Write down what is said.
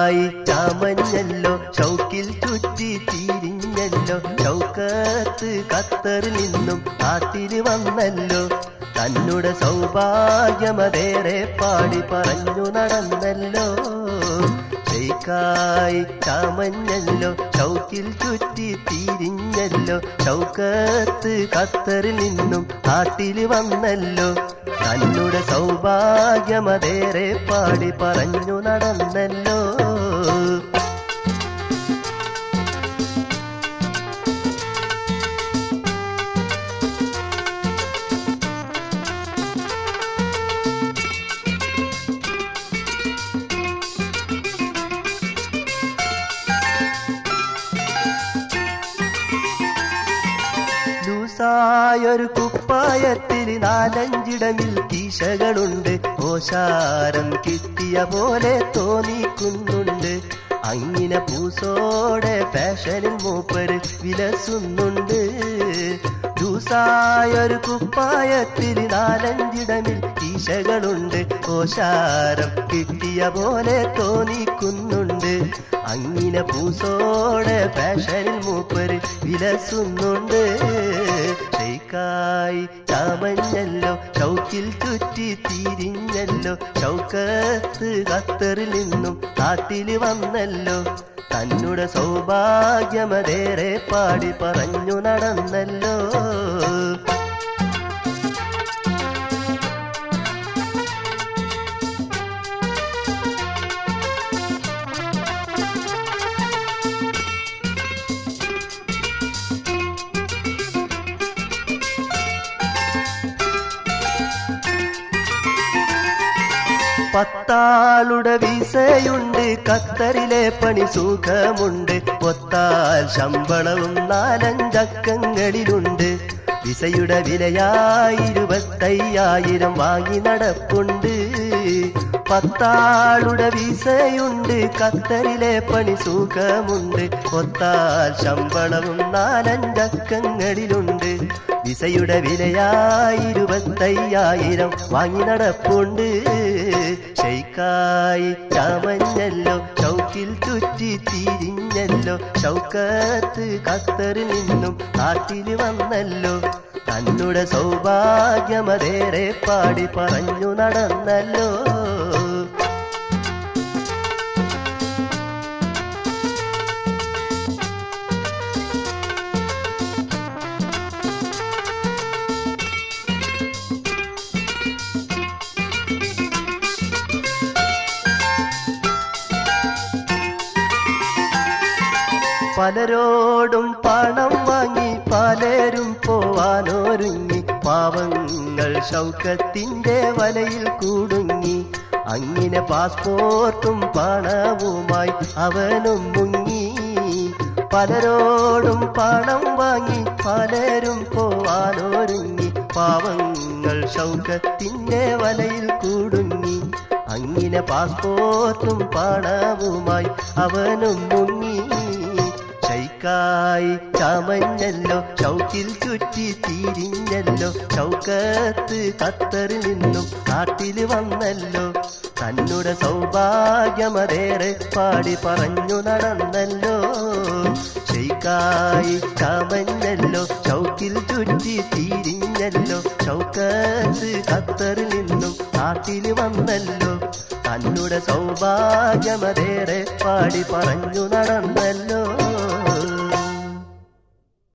ശൈക്കായി ചാമഞ്ഞല്ലോ ചൗക്കിൽ ചുറ്റി തിരിഞ്ഞല്ലോ ചൗക്കത്ത് ഖത്തറിൽ നിന്നും നാട്ടില് വന്നല്ലോ തന്നുടെ സൗഭാഗ്യമതേറെ പാടി പറഞ്ഞു നടന്നല്ലോ ശൈക്കായി ചാമഞ്ഞല്ലോ ചൗക്കിൽ ചുറ്റി തിരിഞ്ഞല്ലോ ചൗക്കത്ത് ഖത്തറിൽ നിന്നും നാട്ടില് വന്നല്ലോ തന്നുടെ സൗഭാഗ്യമതേറെ പാടി പറഞ്ഞു നടന്നല്ലോ ൊരു കുപ്പായത്തിൽ 4-5 കീശകളുണ്ട് ഓശാരം കിട്ടിയ പോലെ തോന്നിക്കുന്നുണ്ട് അങ്ങനെ പൂസോടെ ഫാഷനിൽ മൂപ്പര് വിലസുന്നുണ്ട് ദൂസായൊരു കുപ്പായത്തിൽ 4-5 കീശകളുണ്ട് ഓശാരം കിട്ടിയ പോലെ തോന്നിക്കുന്നുണ്ട് അങ്ങനെ പൂസോടെ ഫാഷനിൽ മൂപ്പര് വിലസുന്നുണ്ട് ശൈക്കായി ചാമഞ്ഞല്ലോ ചൗക്കിൽ ചുറ്റി തിരിഞ്ഞല്ലോ ചൗക്കത്ത് ഖത്തറിൽ നിന്നും നാട്ടില് വന്നല്ലോ തന്നുടെ സൗഭാഗ്യമതേറെ പാടി പറഞ്ഞു നടന്നല്ലോ പത്താളുടെ വിസയുണ്ട് ഖത്തറിലെ പണി സുഖമുണ്ട് ഒത്താൽ ശമ്പളവും 4-5 വിസയുടെ വിലയായി 25,000 വാങ്ങി നടപ്പുണ്ട് പത്താളുടെ വിസയുണ്ട് ഖത്തറിലെ പണി സുഖമുണ്ട് ഒത്താൽ ശമ്പളവും 4-5 വിസയുടെ വിലയായി 25,000 വാങ്ങി നടപ്പുണ്ട് ശൈക്കായി ചാമഞ്ഞല്ലോ ചൗക്കിൽ ചുറ്റി തിരിഞ്ഞല്ലോ ചൗക്കത്ത് ഖത്തറിൽ നിന്നും നാട്ടില് വന്നല്ലോ തന്നുടെ സൗഭാഗ്യമതേറെ പാടി പറഞ്ഞു നടന്നല്ലോ പലരോടും പണം വാങ്ങി പലരും പോവാനൊരുങ്ങി പാവങ്ങൾ ശൗക്കത്തിന്റെ വലയിൽ കുടുങ്ങി അങ്ങനെ പാസ്പോർട്ടും പണവുമായി അവനും മുങ്ങി പലരോടും പണം വാങ്ങി പലരും പോവാനൊരുങ്ങി പാവങ്ങൾ ശൗക്കത്തിന്റെ വലയിൽ കുടുങ്ങി അങ്ങനെ പാസ്പോർട്ടും പണവുമായി അവനും മുങ്ങി ശൈക്കായി ചാമഞ്ഞല്ലോ ചൗക്കിൽ ചുറ്റി തിരിഞ്ഞല്ലോ ചൗക്കത്ത് ഖത്തറിൽ നിന്നും നാട്ടില് വന്നല്ലോ തന്നുടെ സൗഭാഗ്യമതേറെ പാടി പറഞ്ഞു നടന്നല്ലോ ശൈക്കായി ചാമഞ്ഞല്ലോ ചൗക്കിൽ ചുറ്റി തിരിഞ്ഞല്ലോ ചൗക്കത്ത് ഖത്തറിൽ നിന്നും നാട്ടില് വന്നല്ലോ തന്നുടെ സൗഭാഗ്യമതേറെ പാടി പറഞ്ഞു നടന്നല്ലോ